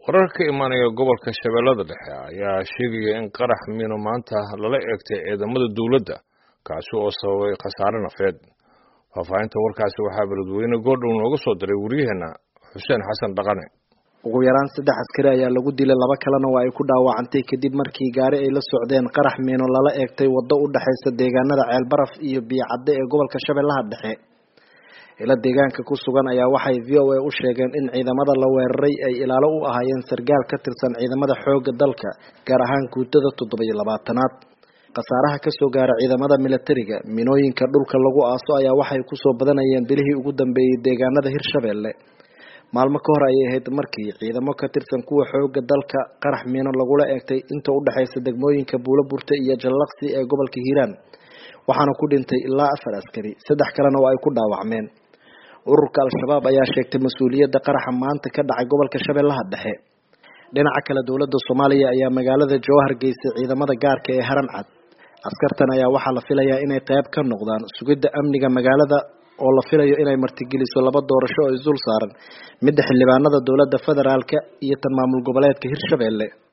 Wararka ka imaanaya gobolka Shabeellada Dhexe ayaa sheegaya in qarax miino maanta lala eegtay ciidamada dawladda kaasi oo sababay khasaare nafeed. Faafahinta warkaasi waxaa beledweyne goordhow nooga soo diray wariyaheena Xuseen Xasan Dhaqane. ugu yaraan 3 askari ayaa lagu dilay, 2 kalena waa ay ku dhaawacantay kadib markii gaari ay la socdeen qarax miino lala eegtay waddo u dhaxaysa deegaanada Ceel Baraf iyo Biyacadde ee gobolka Shabeellaha Dhexe. ila deegaanka ku sugan ayaa waxay VOA u sheegeen in ciidamada la weeraray ay ilaalo u ahaayeen sargaal ka tirsan ciidamada xoogga dalka gaar ahaan guutada 27aad. qasaaraha ka soo gaaray ciidamada militariga minooyinka dhulka lagu aaso ayaa waxay ku soo badanayeen bilihii ugu dambeeyay deegaanada Hirshabeelle. maalmo ka hor ayay ahayd markii ciidamo ka tirsan kuwa xoogga dalka qarax miino lagula eegtay inta u dhaxaysa degmooyinka Buulaburta iyo Jallaqsi ee gobolka Hiiraan, waxaana ku dhintay ilaa 4 askari, 3 kalena waa ay ku dhaawacmeen. ururka Al-Shabaab ayaa sheegtay mas'uuliyadda qaraxa maanta ka dhacay gobolka Shabeellaha Dhexe. dhinaca kale dawladda Soomaaliya ayaa magaalada Jowhar geysay ciidamada gaarka ee Haran Cad. askartan ayaa waxaa la filayaa inay qayb ka noqdaan sugidda amniga magaalada oo la filayo inay martigeliso 2 doorasho oo isdul saaran, midda xildhibaanada dawladda federaalka iyo tan maamul goboleedka Hirshabeelle.